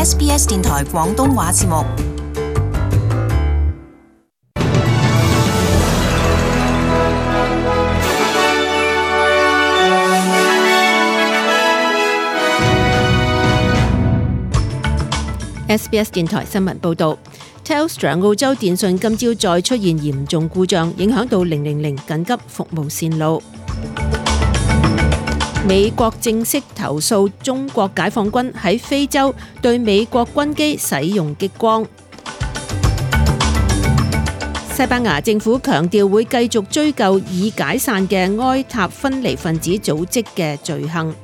SBS 電台廣東話節目。 SBS 電台新聞報導 ，Telstra 澳洲電訊今朝再出現嚴重故障，影響到000緊急服務線路。美國正式投訴中國解放軍喺非洲對美國軍機使用激光。西班牙政府強調會繼續追究已解散嘅埃塔分離分子組織嘅罪行。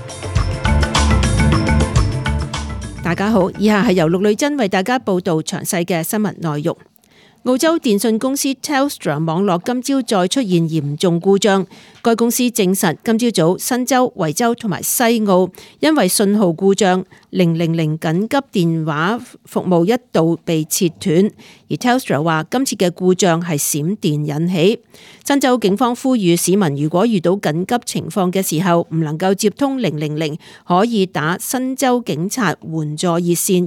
大家好，以下係由陸女珍為大家報道詳細嘅新聞內容。澳洲電訊公司 Telstra 網絡今朝再出現嚴重故障，該公司證實今朝早新州、維州同埋西澳因為信號故障，000緊急電話服務一度被切斷。而 Telstra 話今次嘅故障係閃電引起。新州警方呼籲市民如果遇到緊急情況嘅時候唔能夠接通000，可以打新州警察援助熱線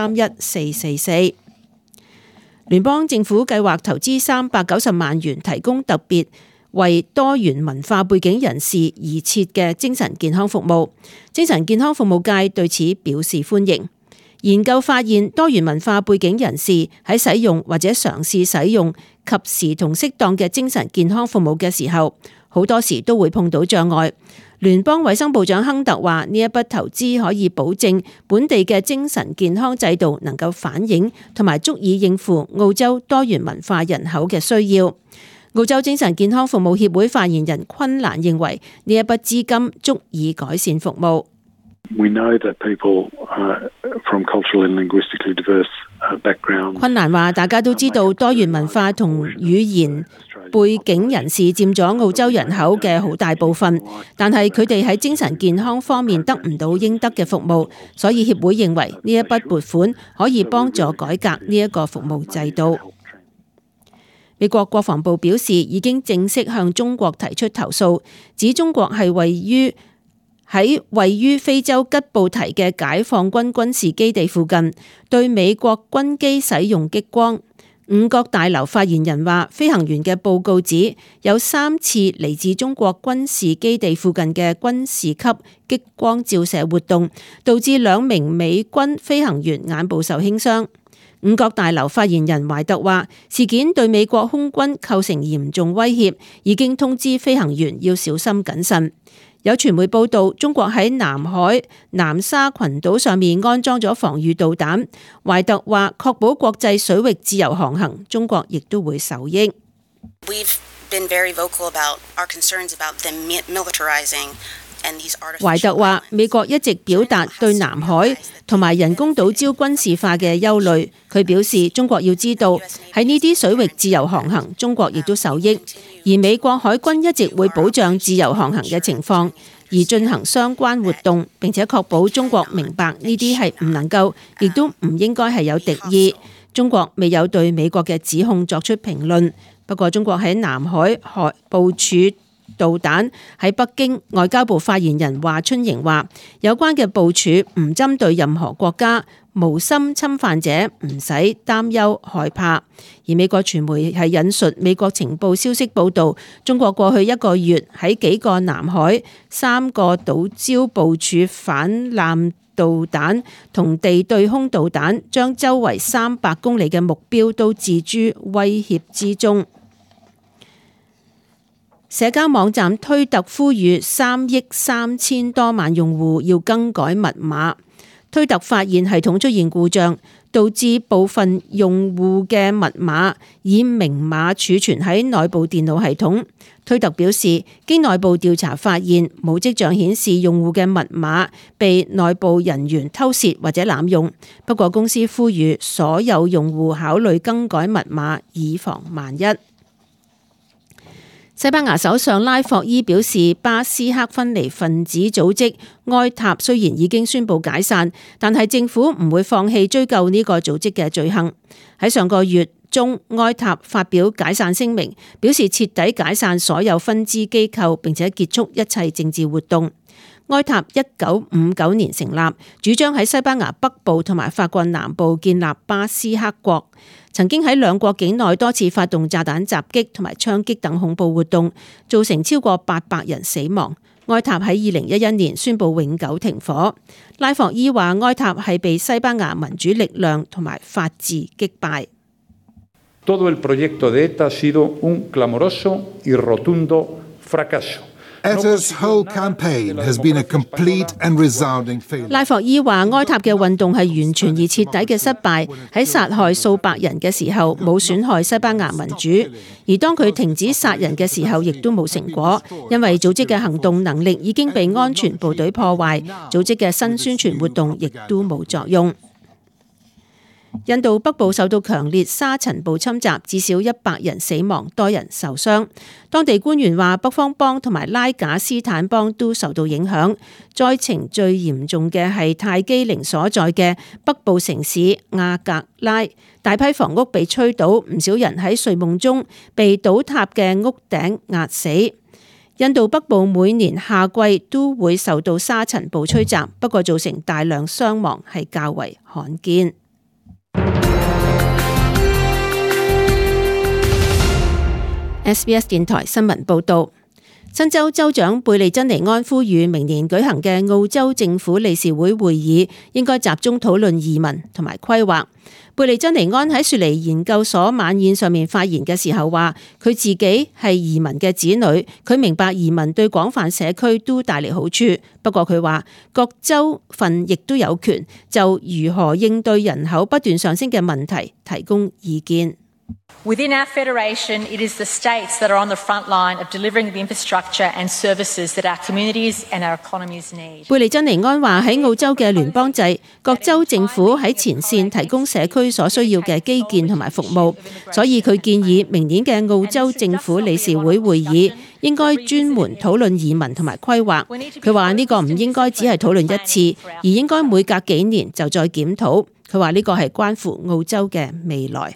131444。聯邦政府計劃投資390萬元，提供特別為多元文化背景人士而設嘅精神健康服務。精神健康服務界對此表示歡迎。研究發現，多元文化背景人士喺使用或者嘗試使用及時同適當嘅精神健康服務嘅時候，好多時都會碰到障礙。聯邦衛生部長亨特話：呢一筆投資可以保證本地嘅精神健康制度能夠反映同埋足以應付澳洲多元文化人口嘅需要。澳洲精神健康服務協會發言人昆蘭認為，呢一筆資金足以改善服務。 We know that people from cultural and linguistically diverse backgrounds。 昆蘭話：大家都知道多元文化同語言背景人士佔咗澳洲人口嘅好大部分，但係佢哋喺精神健康方面得唔到應得嘅服務，所以協會認為呢一筆撥款可以幫助改革呢一個服務制度。美國國防部表示已經正式向中國提出投訴，指中國係位於非洲吉布提嘅解放軍軍事基地附近對美國軍機使用激光。五角大樓發言人話，飛行員嘅報告指有3次嚟自中國軍事基地附近嘅軍事級激光照射活動，導致2名美軍飛行員眼部受輕傷。五角大樓發言人懷特話，事件對美國空軍構成嚴重威脅，已經通知飛行員要小心謹慎。有傳媒報道，中國喺南海南沙群島上面安裝咗防禦導彈。懷特話，確保國際水域自由航行，中國亦都會受益。懷特話，美國一直表達對南海同埋人工島礁軍事化嘅憂慮。佢表示，中國要知道喺呢啲水域自由航行，中國亦都受益。而美國海軍一直會保障自由航行嘅情況，而進行相關活動，並且確保中國明白呢啲係唔能夠，亦都唔應該係有敵意。中國未有對美國嘅指控作出評論。不過，中國喺南海部署導彈。喺北京，外交部發言人華春瑩話，有關嘅部署唔針對任何國家，無心侵犯者唔使擔憂害怕。而美國傳媒係引述美國情報消息報導，中國過去1個月喺幾個南海3個島礁部署反艦導彈同地對空導彈，將周圍300公里嘅目標都置諸威脅之中。社交網站推特呼籲3億3千多萬用戶要更改密碼。推特發現系統出現故障，導致部分用戶嘅密碼以明碼儲存喺內部電腦系統。推特表示，經內部調查發現，冇跡象顯示用戶嘅密碼被內部人員偷竊或者濫用。不過公司呼籲所有用戶考慮更改密碼，以防萬一。西班牙首相拉霍伊表示，巴斯克分離分子組織埃塔雖然已經宣布解散，但係政府唔會放棄追究呢個組織嘅罪行。喺上個月中，埃塔發表解散聲明，表示徹底解散所有分支機構，並且結束一切政治活動。 埃塔1959年成立，主張喺西班牙北部同埋法國南部建立巴斯克國，曾經喺兩國境內多次發動炸彈襲擊同埋槍擊等恐怖活動，造成超過800人死亡。埃塔喺2011年宣布永久停火。拉霍伊話埃塔係被西班牙民主力量同埋法治擊敗。 Todo el proyecto de ETA ha sido un clamoroso y rotundo fracaso. ETA's whole campaign has been a complete and resounding failure. 拉霍伊話埃塔嘅運動係完全而徹底嘅失敗，喺殺害數百人嘅時候冇損害西班牙民主，而當佢停止殺人嘅時候亦都冇成果，因為組織嘅行動能力已經被安全部隊破壞，組織嘅新宣傳活動亦都冇作用。印度北部受到強烈沙塵暴侵襲，至少100人死亡，多人受傷。當地官員話北方邦同埋拉賈斯坦邦都受到影響，災情最嚴重嘅係泰姬陵所在嘅北部城市亞格拉，大批房屋被吹倒，唔少人喺睡夢中被倒塌嘅屋頂壓死。印度北部每年夏季都會受到沙塵暴吹襲，不過造成大量傷亡係較為罕見。SBS 電台新聞報導，新州州長貝利珍尼安呼籲明年舉行嘅澳洲政府理事會會議應該集中討論移民同埋規劃。貝利珍尼安喺雪梨研究所晚宴上面發言嘅時候話，佢自己係移民嘅子女，佢明白移民對廣泛社區都帶嚟好處。不過佢話各州份亦都有權就如何應對人口不斷上升嘅問題提供意見。 Within our federation, it is the states that are on the front line of delivering the infrastructure and services that our communities and our economies need. 貝利珍尼安話喺澳洲嘅聯邦制，各州政府喺前線提供社區所需要嘅基建同埋服務，所以佢建議明年嘅澳洲政府理事會會議應該專門討論移民同埋規劃。佢話呢個唔應該只係討論一次，而應該每隔幾年就再檢討。佢話呢個係關乎澳洲嘅未來。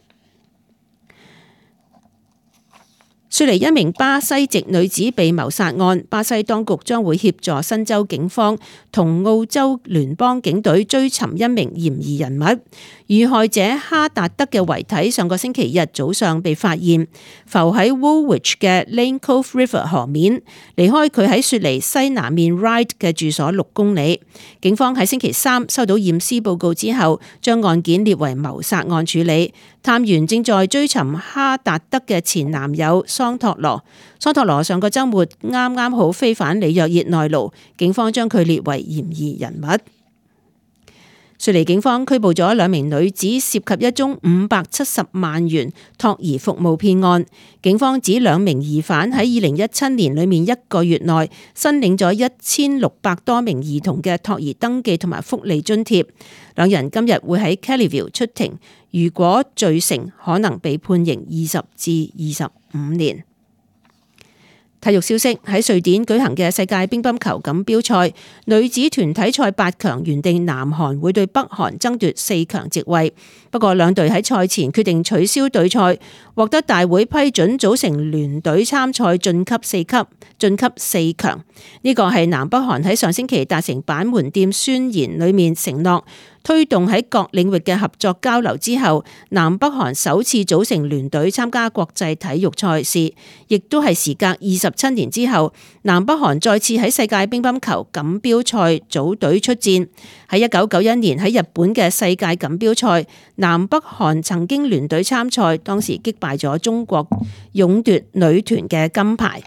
雪梨一名巴西籍女子被謀殺案，巴西當局將會協助新州警方同澳洲聯邦警隊追尋一名嫌疑人物。遇害者哈達德嘅遺體上個星期日早上被發現，浮喺 Woolwich 嘅 Lane Cove River 河面，離開佢喺雪梨西南面 Ryde 嘅住所6公里。警方喺星期3收到驗屍報告之後，將案件列為謀殺案處理。探員正在追尋哈達德嘅前男友桑托羅。桑托羅上個週末啱好飛返里約熱內盧，警方將佢列為嫌疑人物。雪梨警方拘捕咗2名女子，涉及一宗570萬元托兒服務騙案。警方指2名疑犯喺2017年裏面1個月內申領咗1600多名兒童嘅托兒登記同埋福利津貼。2人今日會喺 Kellyville 出庭，如果罪成，可能被判刑20至25年。體育消息，喺瑞典舉行嘅世界乒乓球錦標賽女子團體賽8強，原定南韓會對北韓爭奪4強席位，不過兩隊喺賽前決定取消隊賽，獲得大會批准組成聯隊參賽晉級4強。呢個係南北韓喺上星期達成板門店宣言裏面承諾推動喺各領域嘅合作交流之後，南北韓首次組成聯隊參加國際體育賽事，亦都係時隔27年之後，南北韓再次喺世界乒乓球錦標賽組隊出戰。喺1991年喺日本嘅世界錦標賽，南北韓曾經聯隊參賽，當時擊敗咗中國，勇奪女團嘅金牌。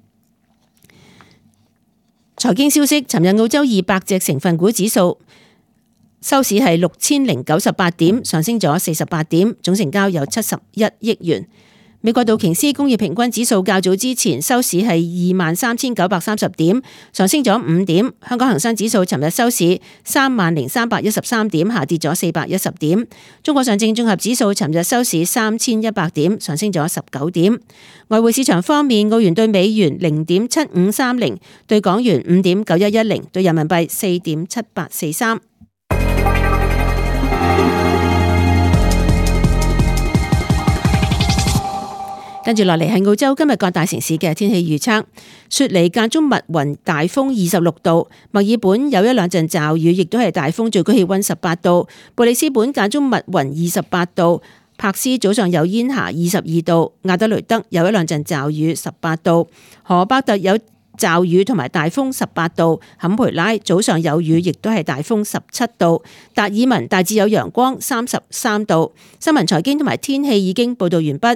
財經消息，尋日澳洲200隻成分股指數收市係6098點，上升咗48點，總成交有71億元。美國道瓊斯工業平均指數較早之前收市係23,930點，上升咗5點。香港恒生指數尋日收市30,313點，下跌咗410點。中國上證綜合指數尋日收市3100點，上升咗19點。外匯市場方面，澳元對美元0.7530，對港元5.9110，對人民幣4.7843。 跟住落嚟係澳洲今日各大城市嘅天氣預測。雪梨間中密雲，大風26度；墨爾本有一兩陣驟雨，亦都係大風，最高氣溫18度；布里斯本間中密雲28度；柏斯早上有煙霞22度；亞德雷德有一兩陣驟雨18度；荷巴特有驟雨同埋大風18度；坎培拉早上有雨，亦都係大風17度；達爾文大致有陽光33度。新聞財經同埋天氣已經報道完畢。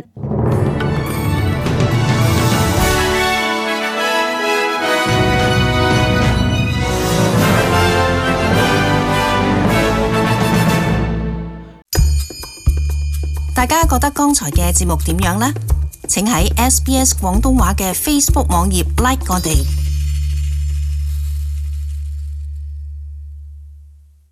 大家覺得剛才嘅節目點樣呢？請喺SBS 廣東話嘅 Facebook 網頁 like 我哋。